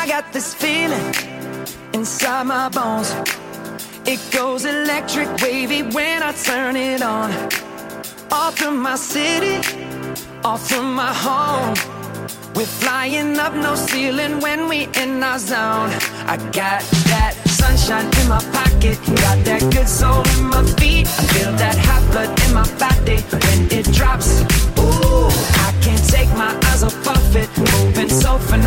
got this feeling inside my bones. It goes electric wavy when I turn it on. All through my city, all through my home. We're flying up, no ceiling when we in our zone. I got that sunshine in my pocket, got that good soul in my feet. I